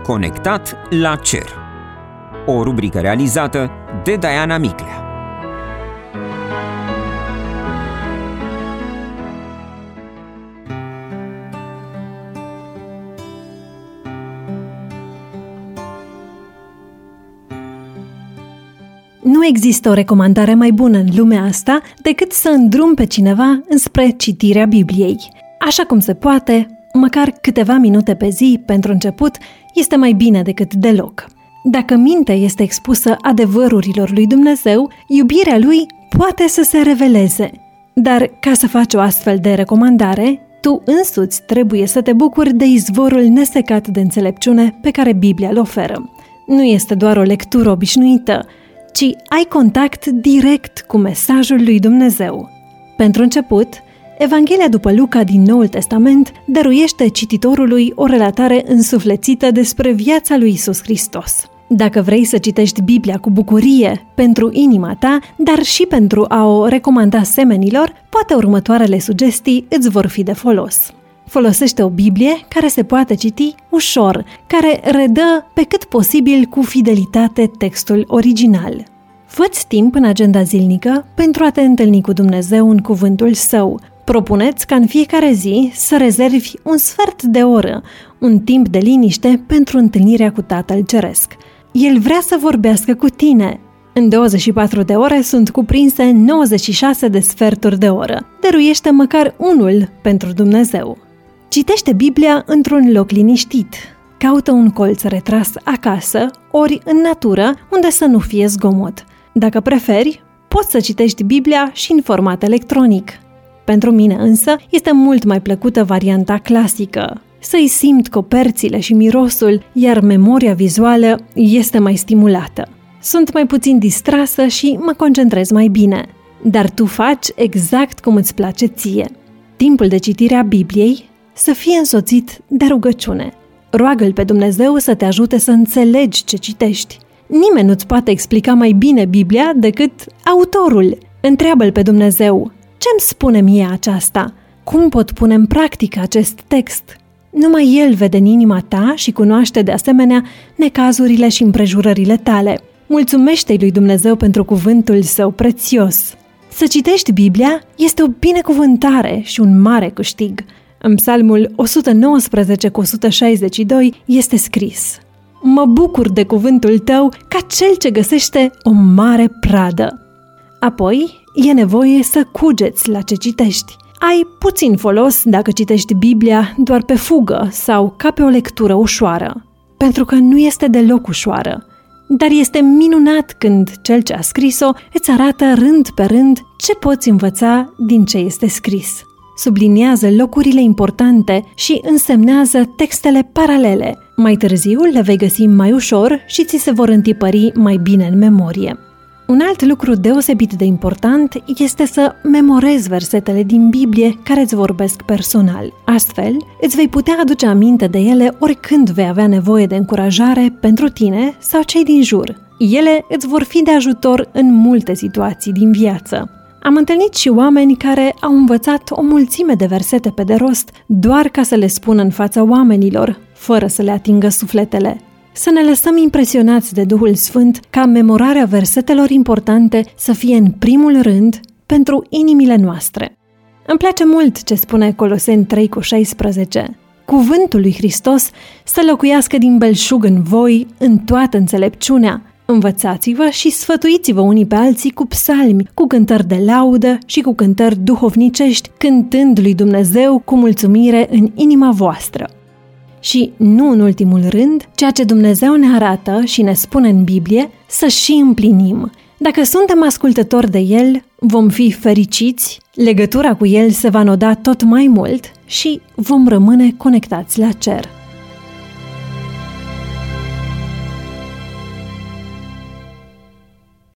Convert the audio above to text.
Conectat la cer. O rubrică realizată de Diana Miclea. Nu există o recomandare mai bună în lumea asta decât să îndrumi pe cineva înspre citirea Bibliei. Așa cum se poate, măcar câteva minute pe zi, pentru început, este mai bine decât deloc. Dacă mintea este expusă adevărurilor lui Dumnezeu, iubirea lui poate să se reveleze. Dar ca să faci o astfel de recomandare, tu însuți trebuie să te bucuri de izvorul nesecat de înțelepciune pe care Biblia îl oferă. Nu este doar o lectură obișnuită, ci ai contact direct cu mesajul lui Dumnezeu. Pentru început, Evanghelia după Luca din Noul Testament dăruiește cititorului o relatare însuflețită despre viața lui Iisus Hristos. Dacă vrei să citești Biblia cu bucurie pentru inima ta, dar și pentru a o recomanda semenilor, poate următoarele sugestii îți vor fi de folos. Folosește o Biblie care se poate citi ușor, care redă pe cât posibil cu fidelitate textul original. Fă-ți timp în agenda zilnică pentru a te întâlni cu Dumnezeu în cuvântul Său. Propuneți ca în fiecare zi să rezervi un sfert de oră, un timp de liniște pentru întâlnirea cu Tatăl Ceresc. El vrea să vorbească cu tine. În 24 de ore sunt cuprinse 96 de sferturi de oră. Dăruiește măcar unul pentru Dumnezeu. Citește Biblia într-un loc liniștit. Caută un colț retras acasă, ori în natură, unde să nu fie zgomot. Dacă preferi, poți să citești Biblia și în format electronic. Pentru mine însă este mult mai plăcută varianta clasică. Să-i simt coperțile și mirosul, iar memoria vizuală este mai stimulată. Sunt mai puțin distrasă și mă concentrez mai bine. Dar tu faci exact cum îți place ție. Timpul de citire a Bibliei să fie însoțit de rugăciune. Roagă-L pe Dumnezeu să te ajute să înțelegi ce citești. Nimeni nu-ți poate explica mai bine Biblia decât autorul. Întreabă-L pe Dumnezeu: ce-mi spune mie aceasta? Cum pot pune în practică acest text? Numai El vede în inima ta și cunoaște de asemenea necazurile și împrejurările tale. Mulțumește-i lui Dumnezeu pentru cuvântul Său prețios. Să citești Biblia este o binecuvântare și un mare câștig. În Psalmul 119:162 este scris: mă bucur de cuvântul tău ca cel ce găsește o mare pradă. Apoi, e nevoie să cugeți la ce citești. Ai puțin folos dacă citești Biblia doar pe fugă sau ca pe o lectură ușoară, pentru că nu este deloc ușoară. Dar este minunat când cel ce a scris-o îți arată rând pe rând ce poți învăța din ce este scris. Subliniază locurile importante și însemnează textele paralele. Mai târziu le vei găsi mai ușor și ți se vor întipări mai bine în memorie. Un alt lucru deosebit de important este să memorezi versetele din Biblie care îți vorbesc personal. Astfel, îți vei putea aduce aminte de ele oricând vei avea nevoie de încurajare pentru tine sau cei din jur. Ele îți vor fi de ajutor în multe situații din viață. Am întâlnit și oameni care au învățat o mulțime de versete pe de rost doar ca să le spună în fața oamenilor, fără să le atingă sufletele. Să ne lăsăm impresionați de Duhul Sfânt ca memorarea versetelor importante să fie în primul rând pentru inimile noastre. Îmi place mult ce spune Coloseni 3:16. Cuvântul lui Hristos să locuiască din belșug în voi, în toată înțelepciunea. Învățați-vă și sfătuiți-vă unii pe alții cu psalmi, cu cântări de laudă și cu cântări duhovnicești, cântând lui Dumnezeu cu mulțumire în inima voastră. Și, nu în ultimul rând, ceea ce Dumnezeu ne arată și ne spune în Biblie, să și împlinim. Dacă suntem ascultători de El, vom fi fericiți, legătura cu El se va noda tot mai mult și vom rămâne conectați la cer.